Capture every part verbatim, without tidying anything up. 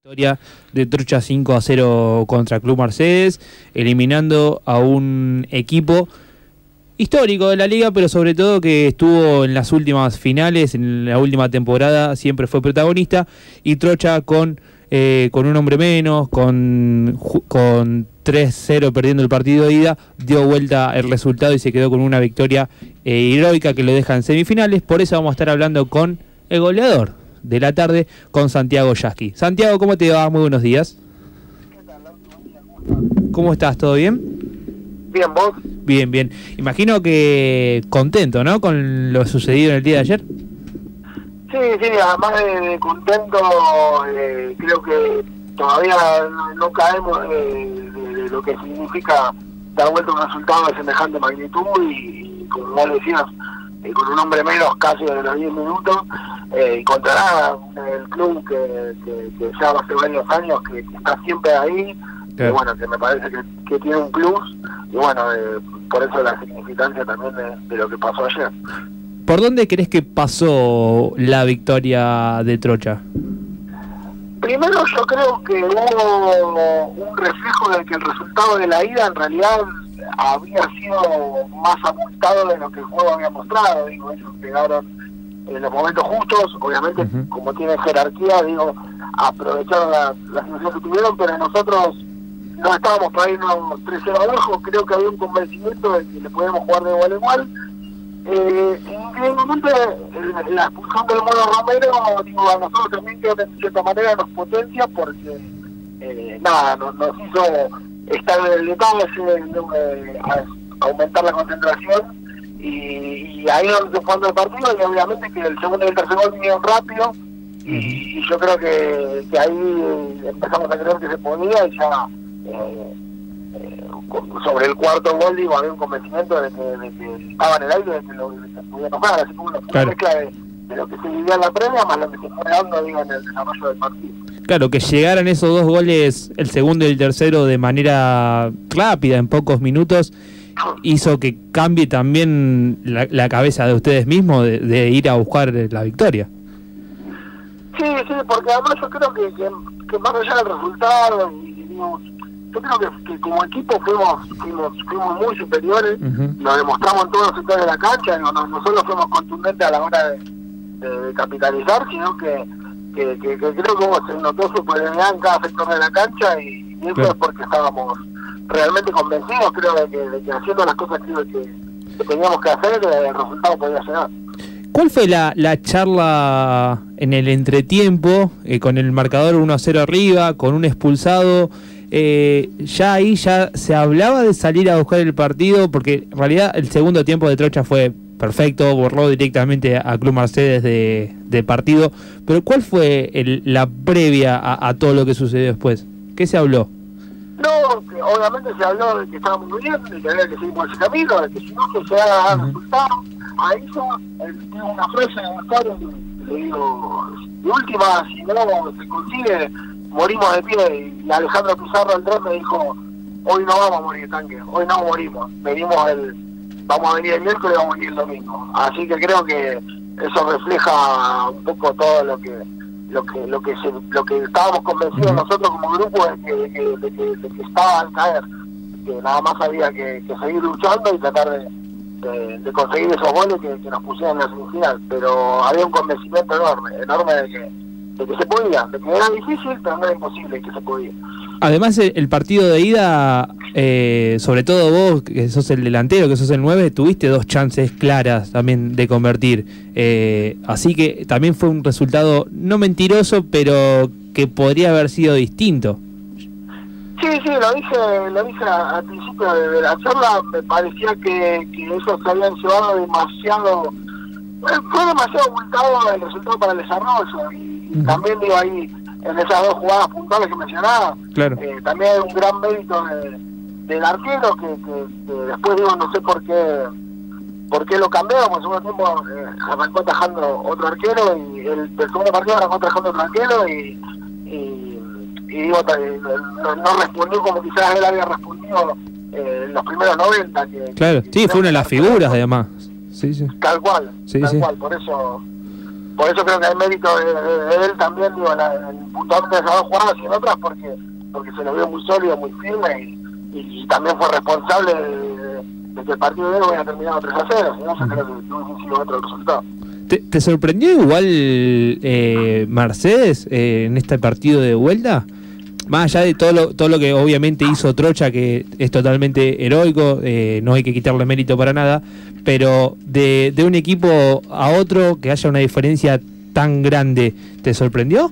Victoria de Trocha cinco a cero contra Club Mercedes, eliminando a un equipo histórico de la liga, pero sobre todo que estuvo en las últimas finales, en la última temporada, siempre fue protagonista, y Trocha con, eh, con un hombre menos, con, con tres cero perdiendo el partido de ida, dio vuelta el resultado y se quedó con una victoria eh, heroica que lo deja en semifinales. Por eso vamos a estar hablando con el goleador de la tarde, con Santiago Yasky. Santiago, ¿cómo te va? Muy buenos días. ¿Qué tal, Lauto? ¿Cómo estás? ¿Todo bien? Bien, ¿vos? Bien, bien. Imagino que contento, ¿no? Con lo sucedido en el día de ayer. Sí, sí, además de, de contento, eh, creo que todavía no, no caemos de, de, de lo que significa dar vuelta un resultado de semejante magnitud y, y como vos decías, eh, con un hombre menos casi de los diez minutos, eh, y contra nada, el club que, que, que ya hace varios años, que, que está siempre ahí, claro. Y bueno, que me parece que, que tiene un plus, y bueno, eh, por eso la significancia también de, de lo que pasó ayer. ¿Por dónde crees que pasó la victoria de Trocha? Primero yo creo que hubo un reflejo de que el resultado de la ida en realidad había sido más abultado de lo que el juego había mostrado. Digo, ellos pegaron en los momentos justos, obviamente uh-huh. como tiene jerarquía, digo, aprovecharon la, la situación que tuvieron, pero nosotros no estábamos para irnos tres cero abajo. Creo que había un convencimiento de que le podíamos jugar de igual a igual. Eh, increíblemente la expulsión del Mono Romero, digo, a nosotros también creo que de cierta manera nos potencia porque eh, nada, nos, nos hizo estar en el detalle, eh, aumentar la concentración y, y ahí nos fue jugando el partido, y obviamente que el segundo y el tercer gol vinieron rápido y, y yo creo que, que ahí empezamos a creer que se podía, y ya eh, eh, sobre el cuarto gol, digo, había un convencimiento de que, de que estaba en el aire, de que lo de que se podía tocar, así como una claro. mezcla de, de lo que se vivía en la previa más lo que se fue dando, digo, en el desarrollo del partido. Claro, que llegaran esos dos goles, el segundo y el tercero, de manera rápida, en pocos minutos, hizo que cambie también la, la cabeza de ustedes mismos de, de ir a buscar la victoria. Sí, sí, porque además yo creo que, que, que más allá del resultado, y, digo, yo creo que, que como equipo fuimos fuimos, fuimos muy superiores, uh-huh. lo demostramos en todos los sectores de la cancha, no, no, no solo fuimos contundentes a la hora de, de, de capitalizar, sino que, que, que, que creo que hubo, se notó superioridad en cada sector de la cancha, y, y eso sí. es porque estábamos realmente convencidos, creo, de que, de que haciendo las cosas creo que, que teníamos que hacer, el resultado podía llegar. ¿Cuál fue la, la charla en el entretiempo, eh, con el marcador uno a cero arriba, con un expulsado? Eh, ya ahí ya se hablaba de salir a buscar el partido, porque en realidad el segundo tiempo de Trocha fue perfecto, borró directamente a Club Mercedes de, de partido, pero ¿cuál fue el, la previa a, a todo lo que sucedió después? ¿Qué se habló? No, que obviamente se habló de que estábamos muy bien, de que había que seguir por ese camino, de que si no que se haga uh-huh. resultados. Ahí yo eh, tengo una frase en el faro, le digo, de última, si no se consigue, morimos de pie. Y Alejandro Pizarro el tren me dijo, hoy no vamos a morir, tanque, hoy no morimos, venimos el, vamos a venir el miércoles y vamos a venir el domingo. Así que creo que eso refleja un poco todo lo que lo que lo que se, lo que estábamos convencidos uh-huh. nosotros como grupo de que, de que, de que, de que estaba al caer, que nada más había que, que seguir luchando y tratar de, de, de conseguir esos goles que, que nos pusieron en la semifinal. Pero había un convencimiento enorme, enorme de que, de que se podía, de que era difícil, pero no era imposible, que se podía. Además, el, el partido de ida, eh, sobre todo vos, que sos el delantero, que sos el nueve, tuviste dos chances claras también de convertir. Eh, así que también fue un resultado no mentiroso, pero que podría haber sido distinto. Sí, sí, lo dije, lo dije al principio de, de la charla. Me parecía que, que eso se habían llevado demasiado, bueno, fue demasiado ocultado el resultado para el desarrollo, y uh-huh. también digo ahí, en esas dos jugadas puntuales que mencionaba, claro. eh, también hay un gran mérito de, del arquero, que, que, que después digo, no sé por qué por qué lo cambiamos. En el segundo tiempo eh, arrancó atajando otro arquero, y el, el segundo partido arrancó atajando otro arquero, y, y, y digo, no, no respondió como quizás él había respondido eh, en los primeros noventa. Que, claro, que, sí, que fue una de las figuras además. Sí, sí. Tal cual, sí, tal sí. cual, por eso por eso creo que hay mérito de, de, de él también, digo, la, en puntualmente de esas dos jugadas y en otras, porque porque se lo vio muy sólido, muy firme, y, y, y también fue responsable de, de que el partido de hoy hubiera terminado tres a cero, si no, yo creo que no hubiese sido otro el resultado. ¿Te, te sorprendió igual eh, Mercedes eh, en este partido de vuelta? Más allá de todo lo, todo lo que obviamente hizo Trocha, que es totalmente heroico, eh, no hay que quitarle mérito para nada, pero de, de un equipo a otro que haya una diferencia tan grande, ¿te sorprendió?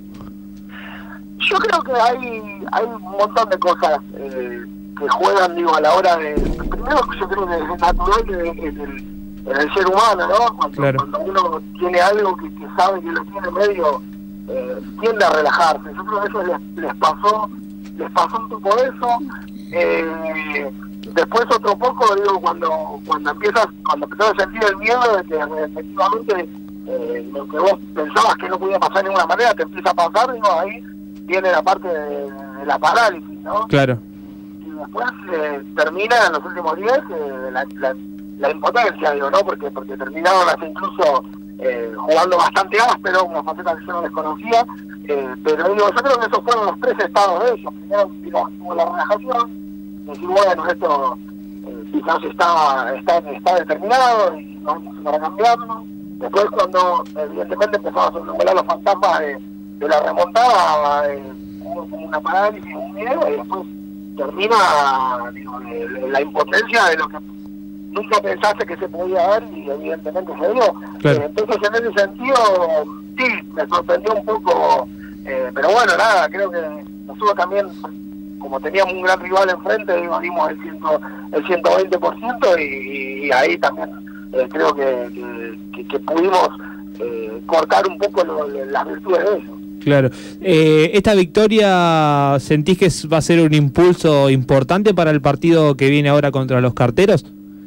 Yo creo que hay hay un montón de cosas eh, que juegan, digo, a la hora de... Primero, yo creo que es natural en el, en el, en el ser humano, ¿no? Cuando, claro. cuando uno tiene algo que, que sabe que lo tiene medio... Eh, tiende a relajarse. Yo creo que eso les, les pasó les pasó un poco eso. Eh, después otro poco, digo, cuando cuando empiezas cuando empezás a sentir el miedo de que efectivamente eh, lo que vos pensabas que no podía pasar de ninguna manera te empieza a pasar, digo, ahí viene la parte de, de la parálisis, ¿no? Claro. Y después eh, termina en los últimos días eh, la, la, la impotencia, digo, ¿no? Porque porque terminaron hasta incluso Eh, jugando bastante áspero, una faceta que yo no desconocía, eh, pero digo, yo creo que esos fueron los tres estados de ellos. Primero digo, tuvo la relajación, decir, bueno, esto eh, quizás está, está, está determinado y no hay que para cambiarlo. Después, cuando evidentemente empezaron a volar los fantasmas de, de la remontada, eh, hubo como una parálisis, un miedo, y después termina, digo, de, de la impotencia de lo que nunca pensaste que se podía dar y evidentemente se dio. Claro. Eh, entonces en ese sentido sí, me sorprendió un poco, eh, pero bueno, nada, creo que nosotros también, como teníamos un gran rival enfrente, digo, dimos el, ciento, el ciento veinte por ciento y, y ahí también eh, creo que, que, que, que pudimos eh, cortar un poco lo, las virtudes de ellos. Claro. Eh, ¿Esta victoria sentís que va a ser un impulso importante para el partido que viene ahora contra los Carteros?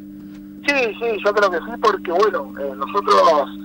Sí, sí, yo creo que sí, porque bueno, eh, nosotros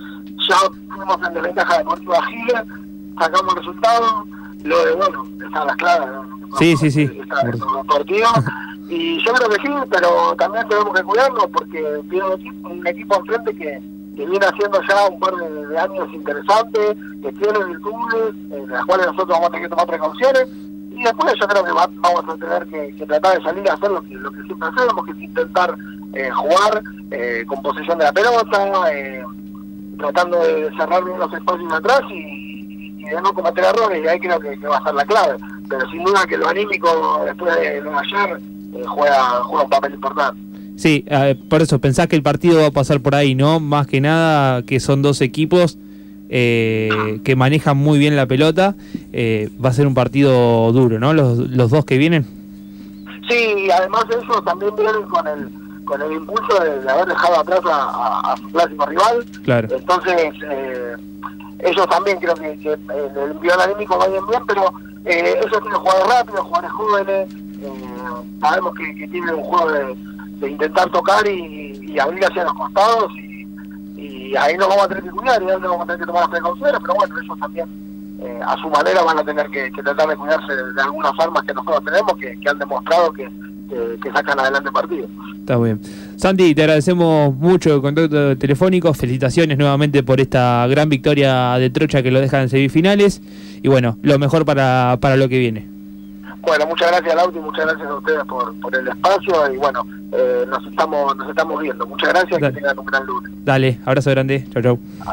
ya fuimos en desventaja de Deportivo Giles, sacamos resultados, lo de, bueno, están las claras, ¿no? Sí, sí, sí. Está en los partidos, y yo creo que sí, pero también tenemos que cuidarnos porque tiene un equipo, un equipo enfrente que, que viene haciendo ya un par de, de años interesantes, que tiene virtudes, en las cuales nosotros vamos a tener que tomar precauciones, y después yo creo que va, vamos a tener que, que tratar de salir a hacer lo que, lo que siempre hacemos, que es intentar eh, jugar eh, con posesión de la pelota, eh, tratando de cerrar bien los espacios atrás y, y de no cometer errores, y ahí creo que, que va a ser la clave. Pero sin duda que lo anímico después de lo de ayer eh, juega, juega un papel importante. Sí, eh, por eso pensás que el partido va a pasar por ahí, ¿no? Más que nada que son dos equipos eh, que manejan muy bien la pelota, eh, va a ser un partido duro, ¿no? Los, los dos que vienen. Sí, y además de eso también vienen con el con el impulso de, de haber dejado atrás a, a, a su clásico rival. Claro. Entonces eh, ellos también creo que, que eh, el envío anímico va bien bien, pero eh, ellos tienen jugadores rápidos, jugadores jóvenes, eh, sabemos que, que tienen un juego de, de intentar tocar y, y abrir hacia los costados y, y ahí nos vamos a tener que cuidar y ahí nos vamos a tener que tomar las precauciones, pero bueno, ellos también eh, a su manera van a tener que, que tratar de cuidarse de, de algunas armas que nosotros tenemos que, que han demostrado que, que, que sacan adelante partidos. Está bien. Santi, te agradecemos mucho el contacto telefónico, felicitaciones nuevamente por esta gran victoria de Trocha que lo deja en semifinales y bueno, lo mejor para, para lo que viene. Bueno, muchas gracias Lauti, muchas gracias a ustedes por, por el espacio y bueno, eh, nos estamos nos estamos viendo. Muchas gracias y que tengan un gran lunes. Dale, abrazo grande, chau chau.